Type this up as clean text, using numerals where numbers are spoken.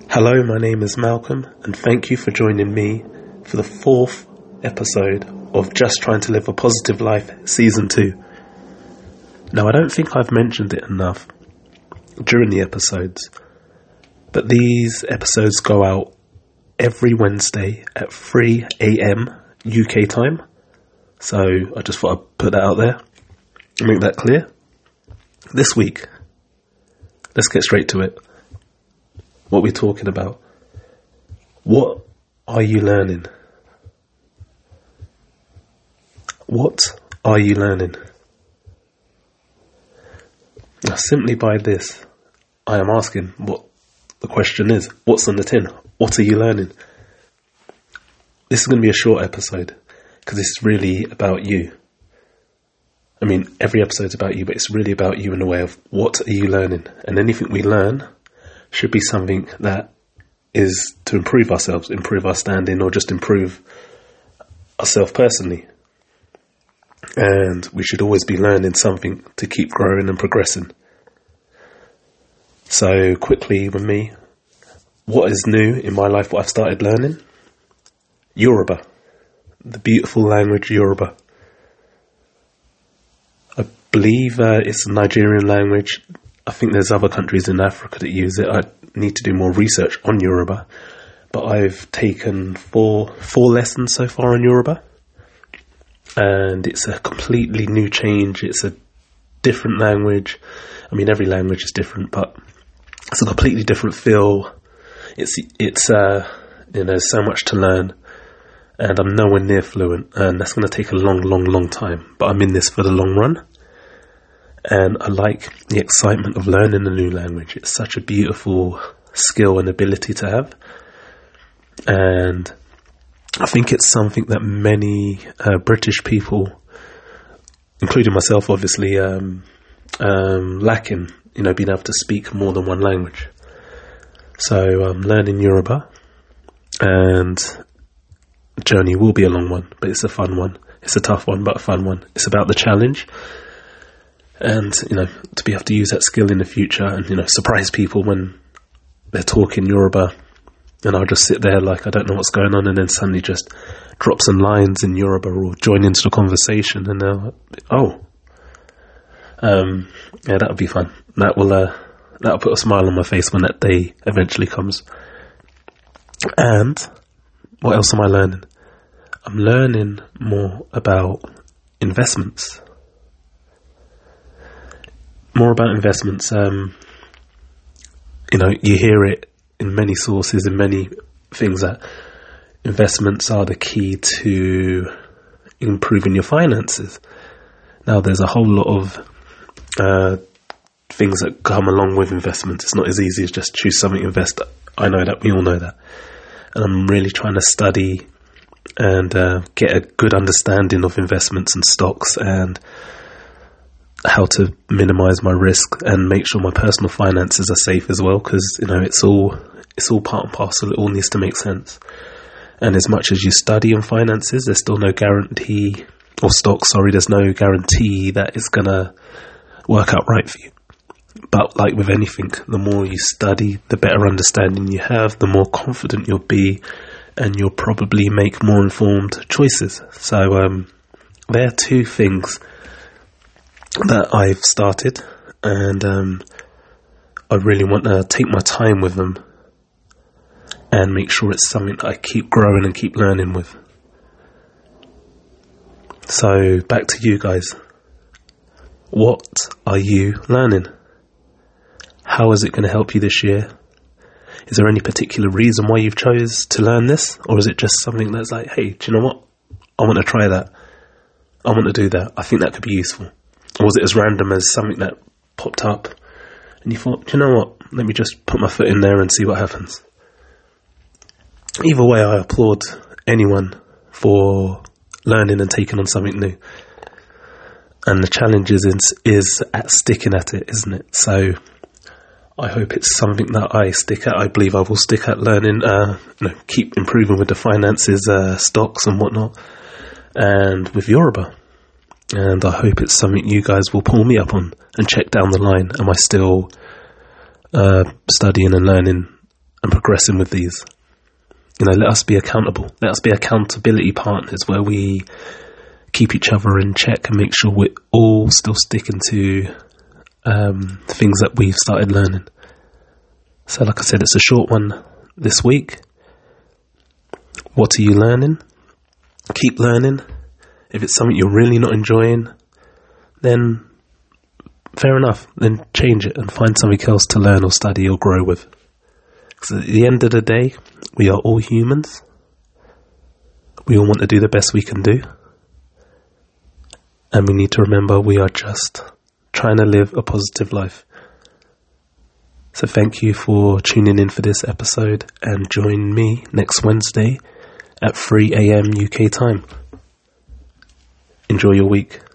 Hello, my name is Malcolm, and thank you for joining me for the 4th episode of Just Trying to Live a Positive Life Season 2. Now, I don't think I've mentioned it enough during the episodes, but these episodes go out every Wednesday at 3 a.m. UK time. So I just thought I'd put that out there and make that clear. This week, let's get straight to it. What we're talking about. What are you learning? What are you learning? Now, simply by this, I am asking what the question is. What's on the tin? What are you learning? This is going to be a short episode because it's really about you. I mean, every episode's about you, but it's really about you in a way of what are you learning? And anything we learn should be something that is to improve ourselves, improve our standing, or just improve ourselves personally. And we should always be learning something to keep growing and progressing. So quickly with me, what is new in my life, what I've started learning? Yoruba, the beautiful language Yoruba. I believe it's a Nigerian language. I think there's other countries in Africa that use it. I need to do more research on Yoruba. But I've taken four lessons so far on Yoruba. And it's a completely new change. It's a different language. I mean, every language is different, but it's a completely different feel. It's there's so much to learn. And I'm nowhere near fluent. And that's going to take a long time. But I'm in this for the long run. And I like the excitement of learning a new language. It's such a beautiful skill and ability to have. And I think it's something that many British people, including myself obviously, lack in, being able to speak more than one language. So I'm learning Yoruba, and the journey will be a long one, but it's a fun one. It's a tough one, but a fun one. It's about the challenge. And, to be able to use that skill in the future and, surprise people when they're talking Yoruba. And I'll just sit there like I don't know what's going on, and then suddenly just drop some lines in Yoruba or join into the conversation. And they're like, yeah, that'll be fun. That'll put a smile on my face when that day eventually comes. And what else am I learning? I'm learning more about investments. More about investments. You hear it in many sources, in many things, that investments are the key to improving your finances. Now, there's a whole lot of things that come along with investments. It's not as easy as just choose something to invest. I know that. We all know that. And I'm really trying to study and get a good understanding of investments and stocks and how to minimize my risk and make sure my personal finances are safe as well, because it's all part and parcel. It all needs to make sense. And as much as you study on finances, there's still no guarantee, or stocks, sorry, there's no guarantee that it's gonna work out right for you. But like with anything, the more you study, the better understanding you have, the more confident you'll be, and you'll probably make more informed choices. So there are two things that I've started, and I really want to take my time with them and make sure it's something that I keep growing and keep learning with. So back to you guys. What are you learning? How is it going to help you this year? Is there any particular reason why you've chose to learn this? Or is it just something that's like, hey, do you know what? I want to try that. I want to do that. I think that could be useful. Or was it as random as something that popped up and you thought, do you know what? Let me just put my foot in there and see what happens. Either way, I applaud anyone for learning and taking on something new. And the challenge is at sticking at it, isn't it? So I hope it's something that I stick at. I believe I will stick at learning, keep improving with the finances, stocks and whatnot, and with Yoruba. And I hope it's something you guys will pull me up on and check down the line. Am I still studying and learning and progressing with these. Let us be accountable. Let us be accountability partners where we keep each other in check and make sure we're all still sticking to things that we've started learning. So like I said, it's a short one this week. What are you learning? Keep learning. If it's something you're really not enjoying, then fair enough. Then change it and find something else to learn or study or grow with. Because at the end of the day, we are all humans. We all want to do the best we can do. And we need to remember we are just trying to live a positive life. So thank you for tuning in for this episode, and join me next Wednesday at 3 a.m. UK time. Enjoy your week.